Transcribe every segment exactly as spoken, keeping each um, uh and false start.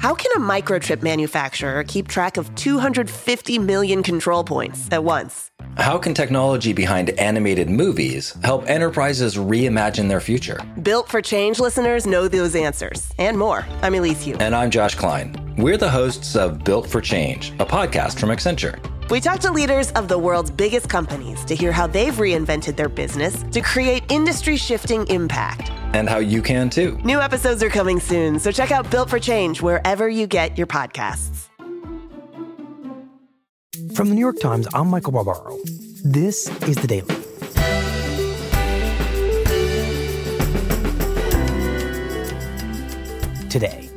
How can a microchip manufacturer keep track of two hundred fifty million control points at once? How can technology behind animated movies help enterprises reimagine their future? Built for Change listeners know those answers and more. I'm Elise Hu. And I'm Josh Klein. We're the hosts of Built for Change, a podcast from Accenture. We talk to leaders of the world's biggest companies to hear how they've reinvented their business to create industry-shifting impact. And how you can too. New episodes are coming soon, so check out Built for Change wherever you get your podcasts. From the New York Times, I'm Michael Barbaro. This is The Daily. Today,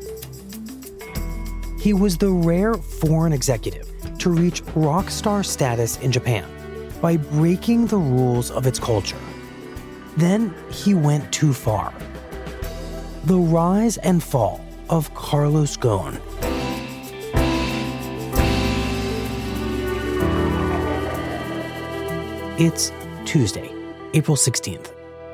he was the rare foreign executive to reach rock star status in Japan by breaking the rules of its culture. Then he went too far. The rise and fall of Carlos Ghosn. It's Tuesday, April sixteenth.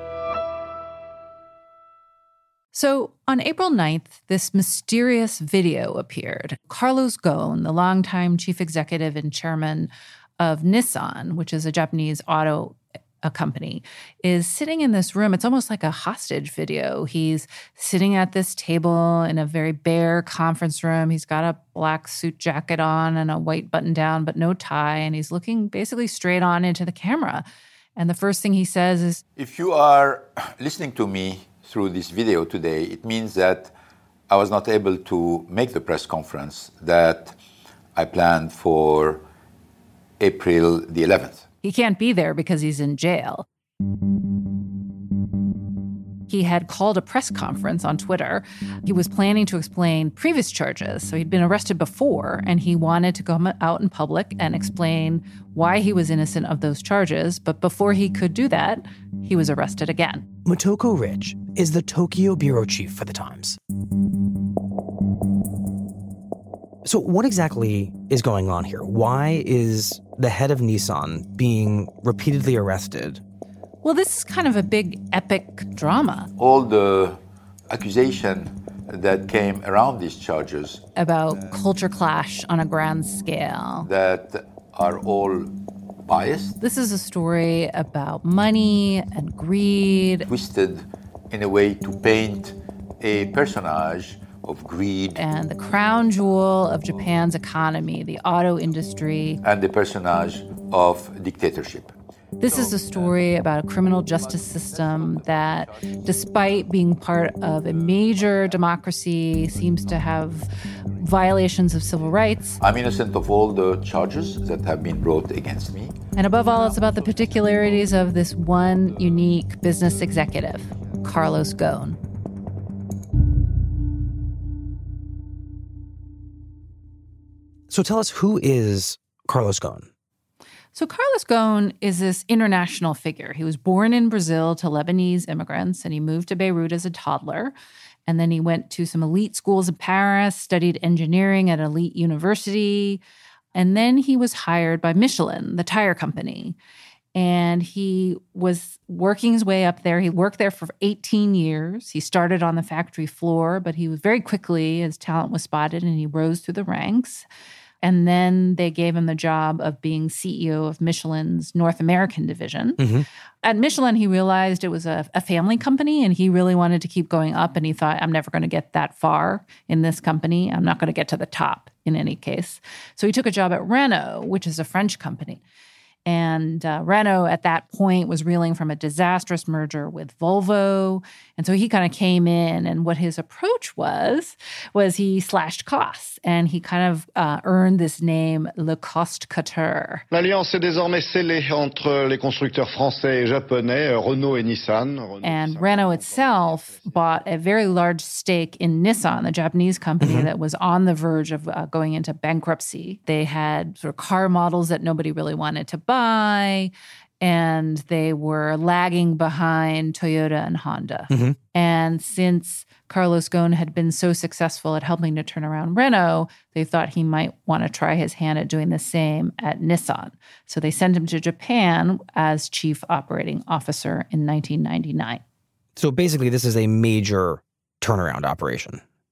So on April ninth, this mysterious video appeared. Carlos Ghosn, the longtime chief executive and chairman of Nissan, which is a Japanese auto a company, is sitting in this room. It's almost like a hostage video. He's sitting at this table in a very bare conference room. He's got a black suit jacket on and a white button down, but no tie. And he's looking basically straight on into the camera. And the first thing he says is, if you are listening to me through this video today, it means that I was not able to make the press conference that I planned for April the eleventh. He can't be there because he's in jail. He had called a press conference on Twitter. He was planning to explain previous charges. So he'd been arrested before, and he wanted to come out in public and explain why he was innocent of those charges. But before he could do that, he was arrested again. Motoko Rich is the Tokyo bureau chief for the Times. So what exactly is going on here? Why is the head of Nissan being repeatedly arrested? Well, this is kind of a big epic drama. All the accusation that came around these charges about uh, culture clash on a grand scale. That are all biased. This is a story about money and greed. Twisted in a way to paint a personage of greed. And the crown jewel of Japan's economy, the auto industry. And the personage of dictatorship. This is a story about a criminal justice system that, despite being part of a major democracy, seems to have violations of civil rights. I'm innocent of all the charges that have been brought against me. And above all, it's about the particularities of this one unique business executive, Carlos Ghosn. So tell us, who is Carlos Ghosn? So Carlos Ghosn is this international figure. He was born in Brazil to Lebanese immigrants, and he moved to Beirut as a toddler. And then he went to some elite schools in Paris, studied engineering at an elite university. And then he was hired by Michelin, the tire company. And he was working his way up there. He worked there for eighteen years. He started on the factory floor, but he was very quickly, his talent was spotted, and he rose through the ranks. And then they gave him the job of being C E O of Michelin's North American division. Mm-hmm. At Michelin, he realized it was a, a family company, and he really wanted to keep going up. And he thought, I'm never going to get that far in this company. I'm not going to get to the top in any case. So he took a job at Renault, which is a French company. And uh, Renault at that point was reeling from a disastrous merger with Volvo. And so he kind of came in, and what his approach was, was he slashed costs. And he kind of uh, earned this name, le cost cutter. L'alliance est désormais scellée entre les constructeurs français et japonais, Renault et Nissan. Renault, and Renault itself bought a very large stake in Nissan, the Japanese company mm-hmm. that was on the verge of uh, going into bankruptcy. They had sort of car models that nobody really wanted to buy, and they were lagging behind Toyota and Honda. Mm-hmm. And since Carlos Ghosn had been so successful at helping to turn around Renault, they thought he might want to try his hand at doing the same at Nissan. So they sent him to Japan as chief operating officer in nineteen ninety-nine. So basically, this is a major turnaround operation.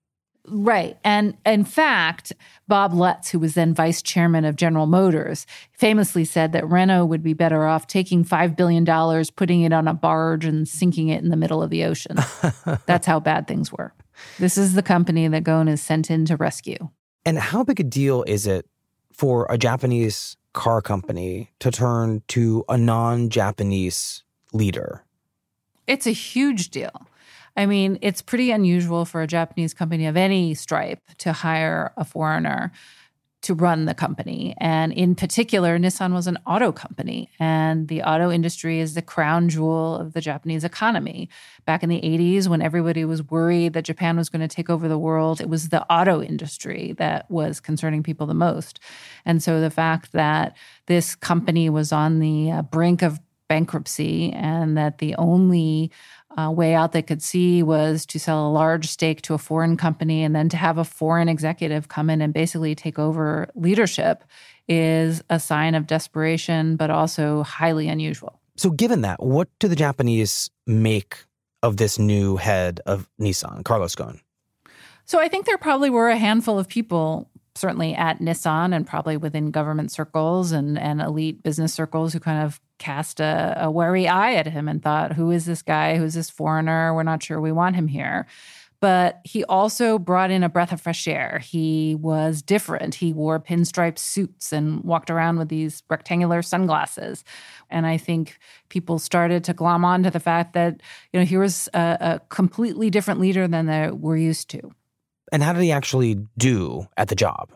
Right. And in fact, Bob Lutz, who was then vice chairman of General Motors, famously said that Renault would be better off taking five billion dollars, putting it on a barge and sinking it in the middle of the ocean. That's how bad things were. This is the company that Ghosn is sent in to rescue. And how big a deal is it for a Japanese car company to turn to a non-Japanese leader? It's a huge deal. I mean, it's pretty unusual for a Japanese company of any stripe to hire a foreigner to run the company. And in particular, Nissan was an auto company, and the auto industry is the crown jewel of the Japanese economy. Back in the eighties, when everybody was worried that Japan was going to take over the world, it was the auto industry that was concerning people the most. And so the fact that this company was on the uh, brink of bankruptcy and that the only Uh, way out they could see was to sell a large stake to a foreign company and then to have a foreign executive come in and basically take over leadership is a sign of desperation, but also highly unusual. So given that, what do the Japanese make of this new head of Nissan, Carlos Ghosn? So I think there probably were a handful of people, certainly at Nissan and probably within government circles and, and elite business circles, who kind of cast a, a wary eye at him and thought, who is this guy? Who's this foreigner? We're not sure we want him here. But he also brought in a breath of fresh air. He was different. He wore pinstripe suits and walked around with these rectangular sunglasses. And I think people started to glom on to the fact that, you know, he was a, a completely different leader than they were used to. And how did he actually do at the job?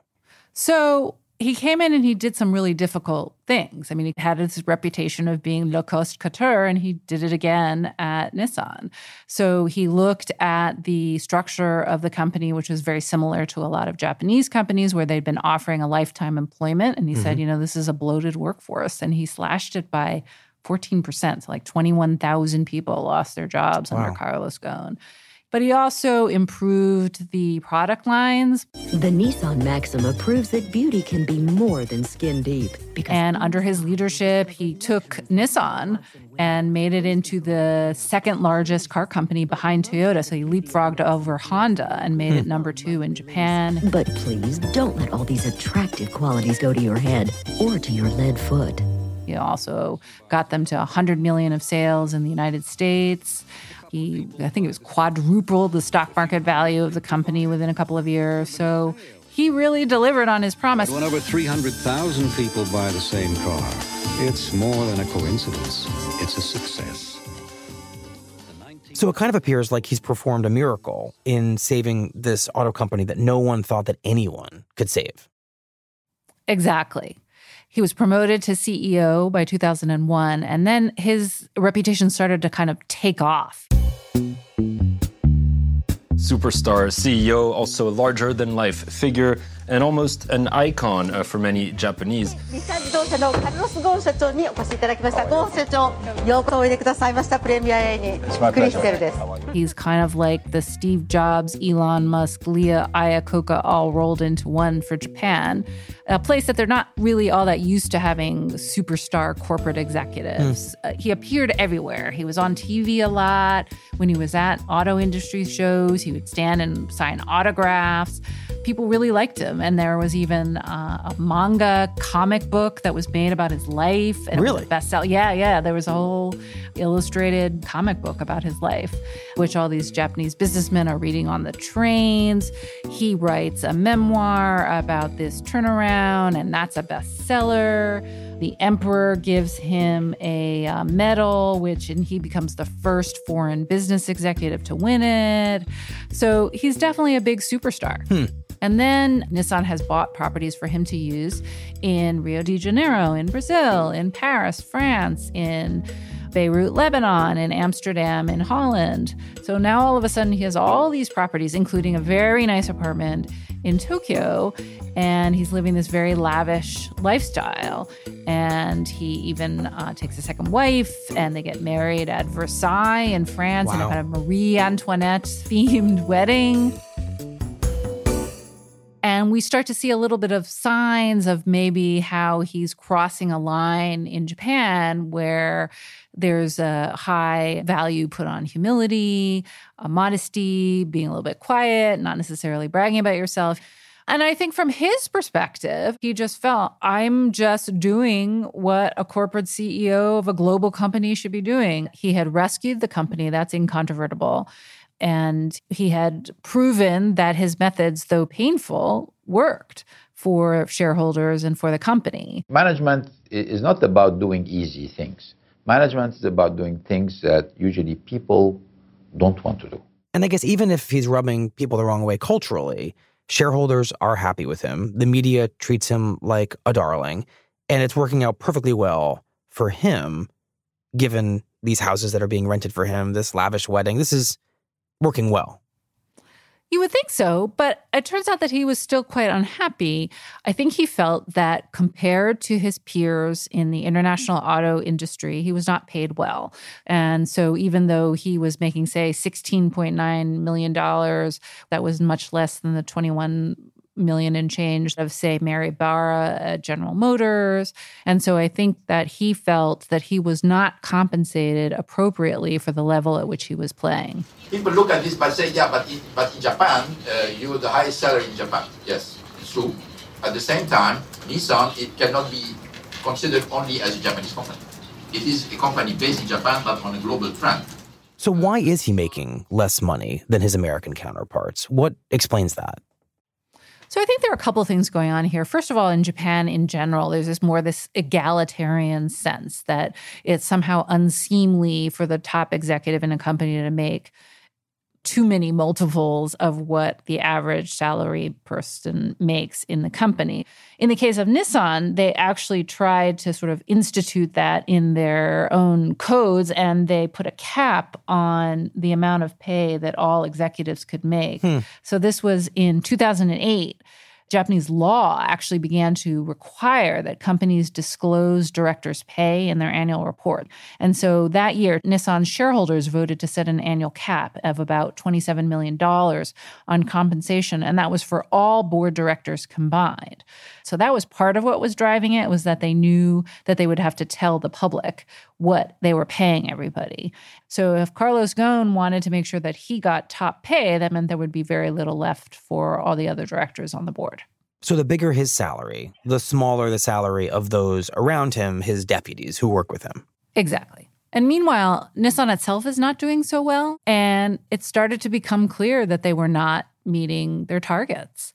So he came in and he did some really difficult things. I mean, he had his reputation of being low cost couture, and he did it again at Nissan. So he looked at the structure of the company, which was very similar to a lot of Japanese companies where they'd been offering a lifetime employment. And he mm-hmm. said, you know, this is a bloated workforce. And he slashed it by fourteen percent. So like twenty-one thousand people lost their jobs wow. under Carlos Ghosn. But he also improved the product lines. The Nissan Maxima proves that beauty can be more than skin deep. And under his leadership, he took Nissan and made it into the second largest car company behind Toyota. So he leapfrogged over Honda and made hmm. it number two in Japan. But please don't let all these attractive qualities go to your head or to your lead foot. He also got them to one hundred million of sales in the United States. He, I think it was quadrupled the stock market value of the company within a couple of years. So he really delivered on his promise. When over three hundred thousand people buy the same car, it's more than a coincidence. It's a success. So it kind of appears like he's performed a miracle in saving this auto company that no one thought that anyone could save. Exactly. He was promoted to C E O by two thousand one, and then his reputation started to kind of take off. Superstar C E O, also a larger-than-life figure, and almost an icon uh, for many Japanese. He's kind of like the Steve Jobs, Elon Musk, Leah Iacocca all rolled into one for Japan, a place that they're not really all that used to having superstar corporate executives. Mm. Uh, he appeared everywhere. He was on T V a lot. When he was at auto industry shows, he would stand and sign autographs. People really liked him. And there was even uh, a manga comic book that was made about his life. And really? It was a bestseller. Yeah, yeah. There was a whole illustrated comic book about his life, which all these Japanese businessmen are reading on the trains. He writes a memoir about this turnaround, and that's a bestseller. The emperor gives him a uh, medal, which and he becomes the first foreign business executive to win it. So he's definitely a big superstar. Hmm. And then Nissan has bought properties for him to use in Rio de Janeiro, in Brazil, in Paris, France, in Beirut, Lebanon, in Amsterdam, in Holland. So now all of a sudden he has all these properties, including a very nice apartment in Tokyo, and he's living this very lavish lifestyle. And he even uh, takes a second wife, and they get married at Versailles in France in a Wow. kind of Marie Antoinette-themed wedding. And And we start to see a little bit of signs of maybe how he's crossing a line in Japan where there's a high value put on humility, uh, modesty, being a little bit quiet, not necessarily bragging about yourself. And I think from his perspective, he just felt, I'm just doing what a corporate C E O of a global company should be doing. He had rescued the company, that's incontrovertible. And he had proven that his methods, though painful, worked for shareholders and for the company. Management is not about doing easy things. Management is about doing things that usually people don't want to do. And I guess even if he's rubbing people the wrong way culturally, shareholders are happy with him. The media treats him like a darling. And it's working out perfectly well for him, given these houses that are being rented for him, this lavish wedding. This is working well. You would think so, but it turns out that he was still quite unhappy. I think he felt that compared to his peers in the international auto industry, he was not paid well. And so even though he was making, say, sixteen point nine million dollars, that was much less than the twenty-one million and change of, say, Mary Barra at General Motors. And so I think that he felt that he was not compensated appropriately for the level at which he was playing. People look at this but say, yeah, but in, but in Japan, uh, you're the highest salary in Japan. Yes, it's true. At the same time, Nissan, it cannot be considered only as a Japanese company. It is a company based in Japan, but on a global trend. So why is he making less money than his American counterparts? What explains that? So I think there are a couple of things going on here. First of all, in Japan in general, there's this more this egalitarian sense that it's somehow unseemly for the top executive in a company to make too many multiples of what the average salary person makes in the company. In the case of Nissan, they actually tried to sort of institute that in their own codes, and they put a cap on the amount of pay that all executives could make. Hmm. So this was in two thousand eight. Japanese law actually began to require that companies disclose directors' pay in their annual report. And so that year, Nissan shareholders voted to set an annual cap of about twenty-seven million dollars on compensation, and that was for all board directors combined. So that was part of what was driving it, was that they knew that they would have to tell the public what they were paying everybody. So if Carlos Ghosn wanted to make sure that he got top pay, that meant there would be very little left for all the other directors on the board. So the bigger his salary, the smaller the salary of those around him, his deputies who work with him. Exactly. And meanwhile, Nissan itself is not doing so well, and it started to become clear that they were not meeting their targets.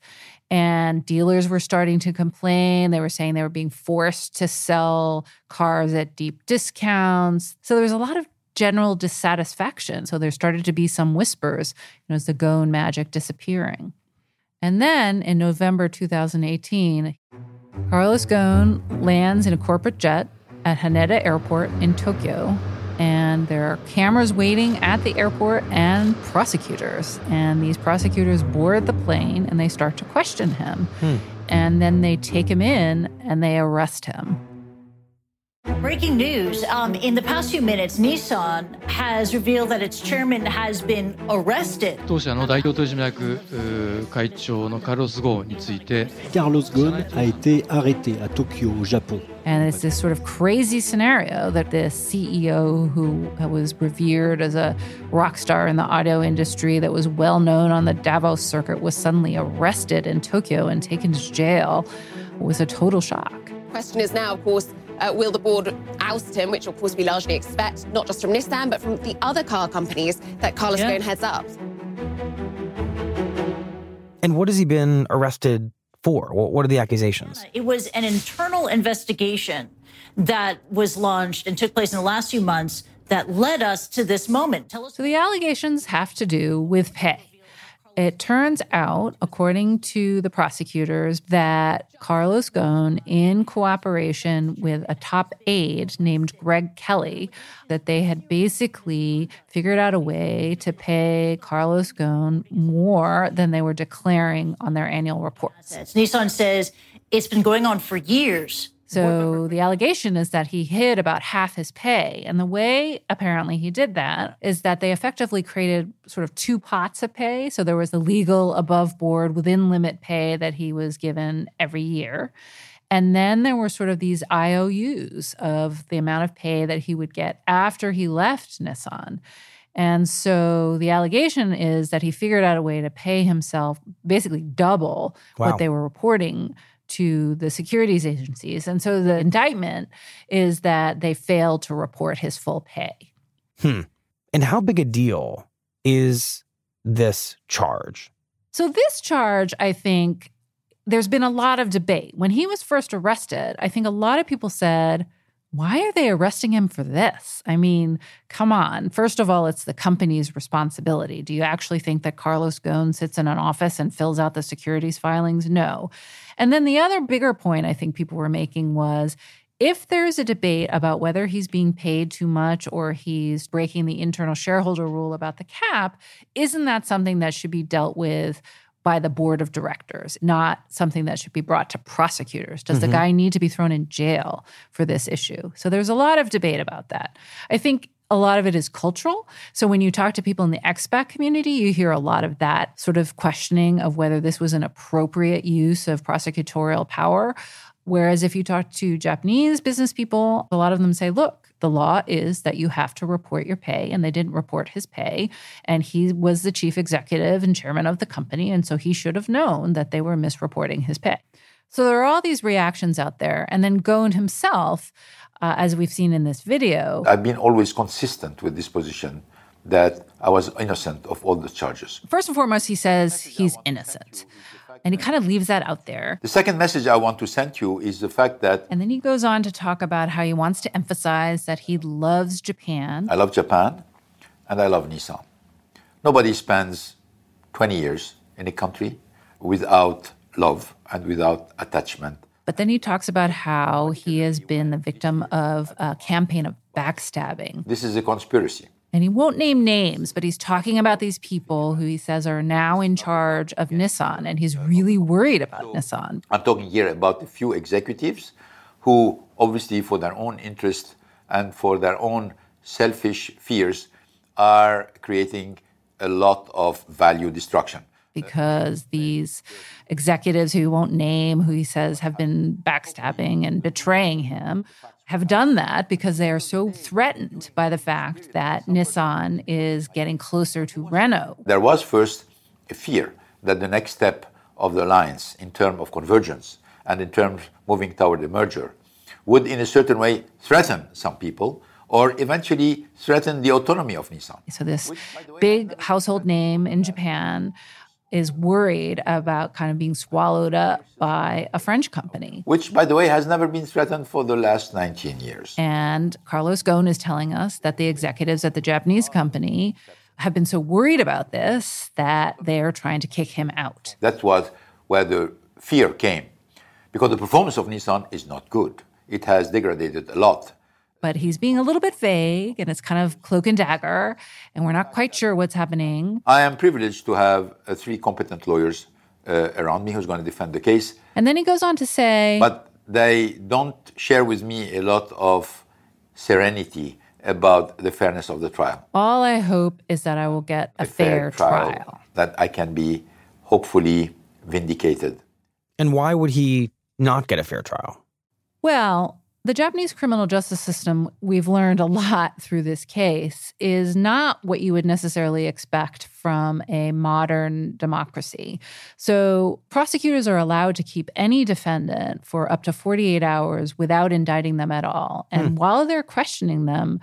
And dealers were starting to complain. They were saying they were being forced to sell cars at deep discounts. So there was a lot of general dissatisfaction. So there started to be some whispers, you know, is the Ghosn magic disappearing? And then in November two thousand eighteen, Carlos Ghosn lands in a corporate jet at Haneda Airport in Tokyo. And there are cameras waiting at the airport and prosecutors. And these prosecutors board the plane and they start to question him. Hmm. And then they take him in and they arrest him. Breaking news. Um, in the past few minutes, Nissan has revealed that its chairman has been arrested. 当社の代表取締役会長のカルロス・ゴーンについて Carlos Ghosn a été arrêté à Tokyo, au Japon. And it's this sort of crazy scenario that this C E O who was revered as a rock star in the auto industry, that was well known on the Davos circuit, was suddenly arrested in Tokyo and taken to jail. It was a total shock. The question is now, of course, uh, will the board oust him, which of course we largely expect, not just from Nissan, but from the other car companies that Carlos yeah. Ghosn heads up. And what has he been arrested for? What are the accusations? It was an internal investigation that was launched and took place in the last few months that led us to this moment. Tell us. So the allegations have to do with pay. It turns out, according to the prosecutors, that Carlos Ghosn, in cooperation with a top aide named Greg Kelly, that they had basically figured out a way to pay Carlos Ghosn more than they were declaring on their annual reports. Nissan says it's been going on for years. So the allegation is that he hid about half his pay. And the way apparently he did that is that they effectively created sort of two pots of pay. So there was the legal above board within limit pay that he was given every year. And then there were sort of these I O Us of the amount of pay that he would get after he left Nissan. And so the allegation is that he figured out a way to pay himself basically double Wow. what they were reporting to the securities agencies. And so the indictment is that they failed to report his full pay. Hmm. And how big a deal is this charge? So this charge, I think, there's been a lot of debate. When he was first arrested, I think a lot of people said, why are they arresting him for this? I mean, come on. First of all, it's the company's responsibility. Do you actually think that Carlos Ghosn sits in an office and fills out the securities filings? No. And then the other bigger point I think people were making was, if there's a debate about whether he's being paid too much or he's breaking the internal shareholder rule about the cap, isn't that something that should be dealt with by the board of directors, not something that should be brought to prosecutors? Does mm-hmm. the guy need to be thrown in jail for this issue? So there's a lot of debate about that. I think a lot of it is cultural. So when you talk to people in the expat community, you hear a lot of that sort of questioning of whether this was an appropriate use of prosecutorial power. Whereas if you talk to Japanese business people, a lot of them say, look, the law is that you have to report your pay, and they didn't report his pay. And he was the chief executive and chairman of the company, and so he should have known that they were misreporting his pay. So there are all these reactions out there. And then Ghosn himself, uh, as we've seen in this video. I've been always consistent with this position that I was innocent of all the charges. First and foremost, he says he's innocent. And he kind of leaves that out there. The second message I want to send you is the fact that... And then he goes on to talk about how he wants to emphasize that he loves Japan. I love Japan, and I love Nissan. Nobody spends twenty years in a country without love and without attachment. But then he talks about how he has been the victim of a campaign of backstabbing. This is a conspiracy. And he won't name names, but he's talking about these people who he says are now in charge of Nissan, and he's really worried about Nissan. I'm talking here about a few executives who, obviously for their own interest and for their own selfish fears, are creating a lot of value destruction. Because these executives who he won't name, who he says have been backstabbing and betraying him, have done that because they are so threatened by the fact that Nissan is getting closer to Renault. There was first a fear that the next step of the alliance in terms of convergence and in terms of moving toward a merger would in a certain way threaten some people or eventually threaten the autonomy of Nissan. So this big household name in Japan is worried about kind of being swallowed up by a French company. Which, by the way, has never been threatened for the last nineteen years. And Carlos Ghosn is telling us that the executives at the Japanese company have been so worried about this that they're trying to kick him out. That was where the fear came. Because the performance of Nissan is not good. It has degraded a lot. But he's being a little bit vague, and it's kind of cloak and dagger, and we're not quite sure what's happening. I am privileged to have uh, three competent lawyers uh, around me who's going to defend the case. And then he goes on to say... But they don't share with me a lot of serenity about the fairness of the trial. All I hope is that I will get a, a fair, fair trial, trial. That I can be hopefully vindicated. And why would he not get a fair trial? Well... The Japanese criminal justice system, we've learned a lot through this case, is not what you would necessarily expect from a modern democracy. So prosecutors are allowed to keep any defendant for up to forty-eight hours without indicting them at all. And hmm. while they're questioning them,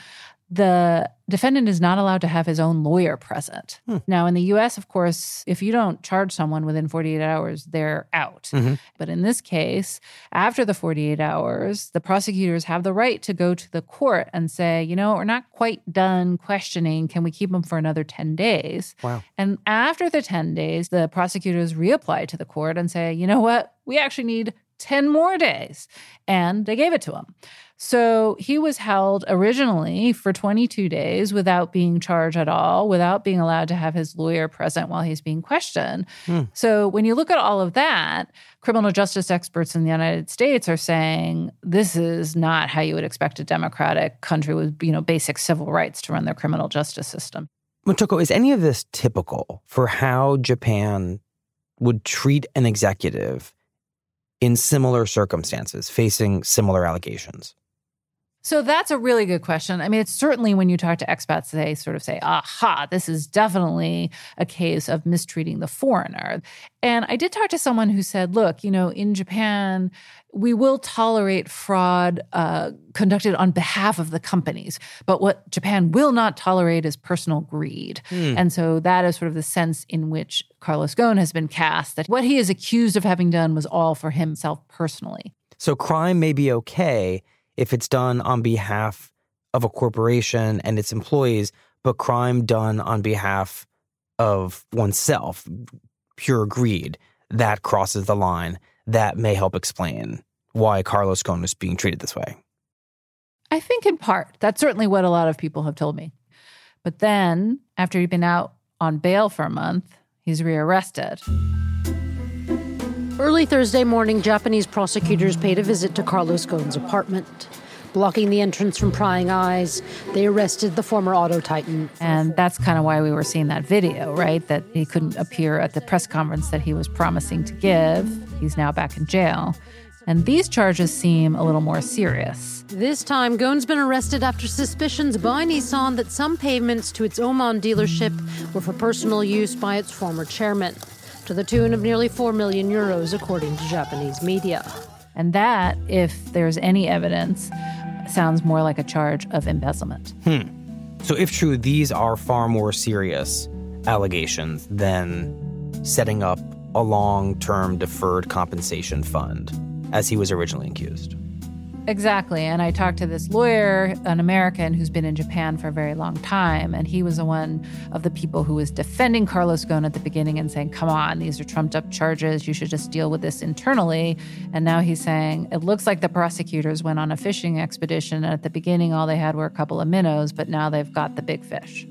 the defendant is not allowed to have his own lawyer present. Hmm. Now, in the U S, of course, if you don't charge someone within forty-eight hours, they're out. Mm-hmm. But in this case, after the forty-eight hours, the prosecutors have the right to go to the court and say, you know, we're not quite done questioning. Can we keep him for another ten days? Wow. And after the ten days, the prosecutors reapply to the court and say, you know what? We actually need ten more days. And they gave it to him. So he was held originally for twenty-two days without being charged at all, without being allowed to have his lawyer present while he's being questioned. Hmm. So when you look at all of that, criminal justice experts in the United States are saying this is not how you would expect a democratic country with, you know, basic civil rights to run their criminal justice system. Motoko, is any of this typical for how Japan would treat an executive in similar circumstances, facing similar allegations? So that's a really good question. I mean, it's certainly when you talk to expats, they sort of say, aha, this is definitely a case of mistreating the foreigner. And I did talk to someone who said, look, you know, in Japan, we will tolerate fraud uh, conducted on behalf of the companies. But what Japan will not tolerate is personal greed. Hmm. And so that is sort of the sense in which Carlos Ghosn has been cast, that what he is accused of having done was all for himself personally. So crime may be okay if it's done on behalf of a corporation and its employees, but crime done on behalf of oneself, pure greed, that crosses the line. That may help explain why Carlos Ghosn is being treated this way. I think in part. That's certainly what a lot of people have told me. But then, after he'd been out on bail for a month, he's rearrested. Early Thursday morning, Japanese prosecutors paid a visit to Carlos Ghosn's apartment. Blocking the entrance from prying eyes, they arrested the former auto titan. And that's kind of why we were seeing that video, right? That he couldn't appear at the press conference that he was promising to give. He's now back in jail. And these charges seem a little more serious. This time, Ghosn's been arrested after suspicions by Nissan that some payments to its Oman dealership were for personal use by its former chairman, to the tune of nearly four million euros, according to Japanese media. And that, if there's any evidence, sounds more like a charge of embezzlement. Hmm. So if true, these are far more serious allegations than setting up a long-term deferred compensation fund, as he was originally accused. Exactly. And I talked to this lawyer, an American who's been in Japan for a very long time, and he was the one of the people who was defending Carlos Ghosn at the beginning and saying, come on, these are trumped-up charges. You should just deal with this internally. And now he's saying, it looks like the prosecutors went on a fishing expedition, and at the beginning all they had were a couple of minnows, but now they've got the big fish.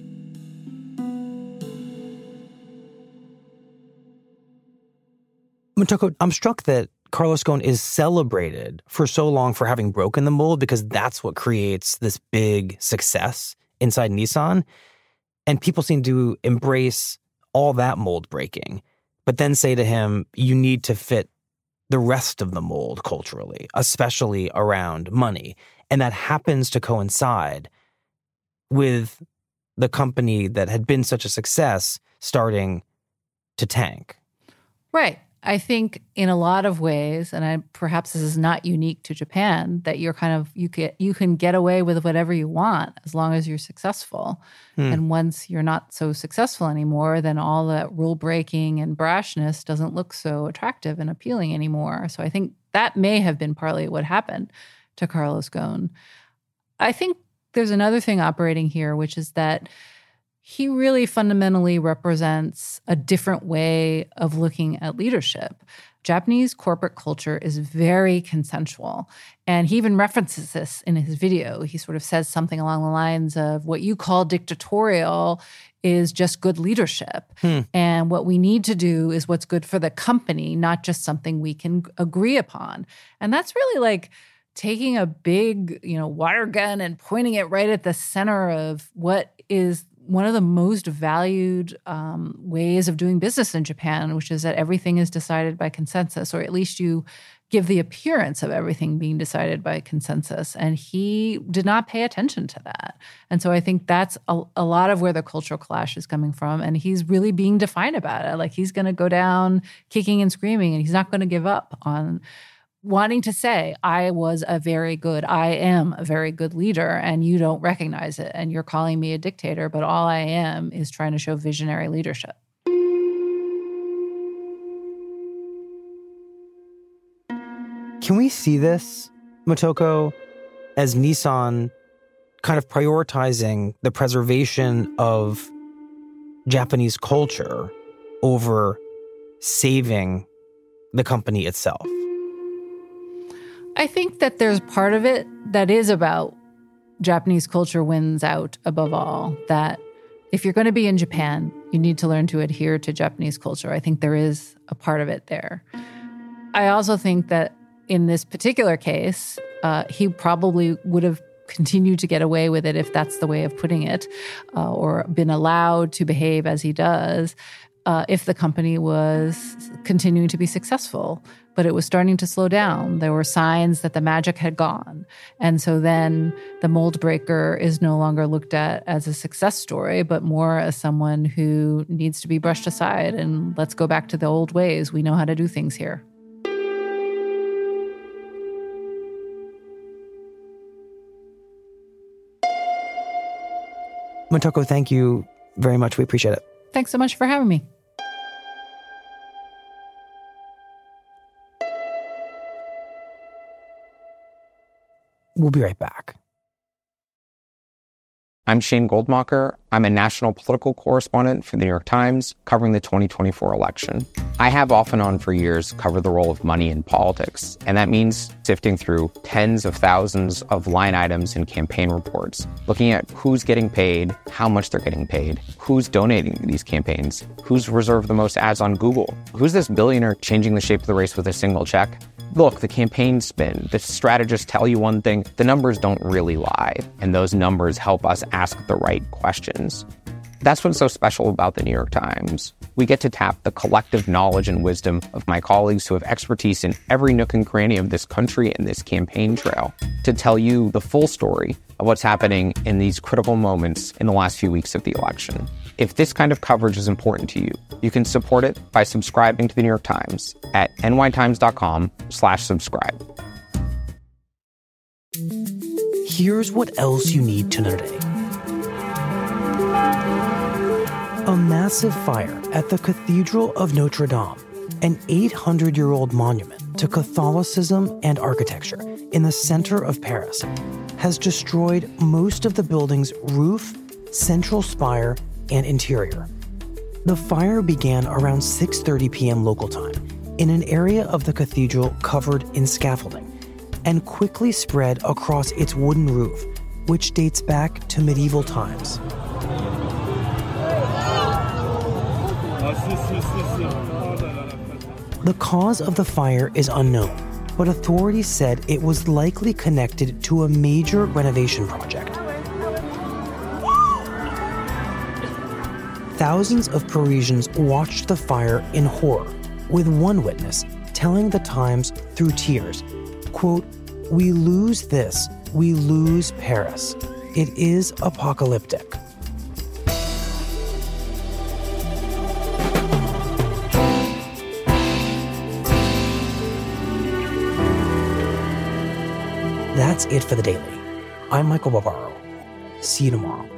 Motoko, I'm struck that Carlos Ghosn is celebrated for so long for having broken the mold, because that's what creates this big success inside Nissan. And people seem to embrace all that mold breaking, but then say to him, you need to fit the rest of the mold culturally, especially around money. And that happens to coincide with the company that had been such a success starting to tank. Right. I think in a lot of ways, and I, perhaps this is not unique to Japan, that you're kind of, you can, you can get away with whatever you want as long as you're successful. Hmm. And once you're not so successful anymore, then all that rule breaking and brashness doesn't look so attractive and appealing anymore. So I think that may have been partly what happened to Carlos Ghosn. I think there's another thing operating here, which is that he really fundamentally represents a different way of looking at leadership. Japanese corporate culture is very consensual. And he even references this in his video. He sort of says something along the lines of, what you call dictatorial is just good leadership. Hmm. And what we need to do is what's good for the company, not just something we can agree upon. And that's really like taking a big, you know, water gun and pointing it right at the center of what is one of the most valued um, ways of doing business in Japan, which is that everything is decided by consensus, or at least you give the appearance of everything being decided by consensus. And he did not pay attention to that. And so I think that's a, a lot of where the cultural clash is coming from. And he's really being defiant about it. Like, he's going to go down kicking and screaming, and he's not going to give up on wanting to say, I was a very good, I am a very good leader, and you don't recognize it, and you're calling me a dictator, but all I am is trying to show visionary leadership. Can we see this, Motoko, as Nissan kind of prioritizing the preservation of Japanese culture over saving the company itself? I think that there's part of it that is about Japanese culture wins out above all, that if you're going to be in Japan, you need to learn to adhere to Japanese culture. I think there is a part of it there. I also think that in this particular case, uh, he probably would have continued to get away with it, if that's the way of putting it, uh, or been allowed to behave as he does, uh, if the company was continuing to be successful. But it was starting to slow down. There were signs that the magic had gone. And so then the mold breaker is no longer looked at as a success story, but more as someone who needs to be brushed aside. And let's go back to the old ways. We know how to do things here. Motoko, thank you very much. We appreciate it. Thanks so much for having me. We'll be right back. I'm Shane Goldmacher. I'm a national political correspondent for the New York Times, covering the twenty twenty-four election. I have off and on for years covered the role of money in politics, and that means sifting through tens of thousands of line items in campaign reports, looking at who's getting paid, how much they're getting paid, who's donating to these campaigns, who's reserved the most ads on Google, who's this billionaire changing the shape of the race with a single check. Look, the campaign spin, the strategists tell you one thing, the numbers don't really lie, and those numbers help us ask the right questions. That's what's so special about the New York Times. We get to tap the collective knowledge and wisdom of my colleagues who have expertise in every nook and cranny of this country and this campaign trail to tell you the full story of what's happening in these critical moments in the last few weeks of the election. If this kind of coverage is important to you, you can support it by subscribing to the New York Times at nytimes.com slash subscribe. Here's what else you need to know today. A massive fire at the Cathedral of Notre Dame, an eight hundred year old monument to Catholicism and architecture in the center of Paris, has destroyed most of the building's roof, central spire, and interior. The fire began around six thirty p.m. local time in an area of the cathedral covered in scaffolding and quickly spread across its wooden roof, which dates back to medieval times. The cause of the fire is unknown, but authorities said it was likely connected to a major renovation project. Thousands of Parisians watched the fire in horror, with one witness telling the Times through tears, quote, "We lose this, we lose Paris. It is apocalyptic." That's it for The Daily. I'm Michael Barbaro. See you tomorrow.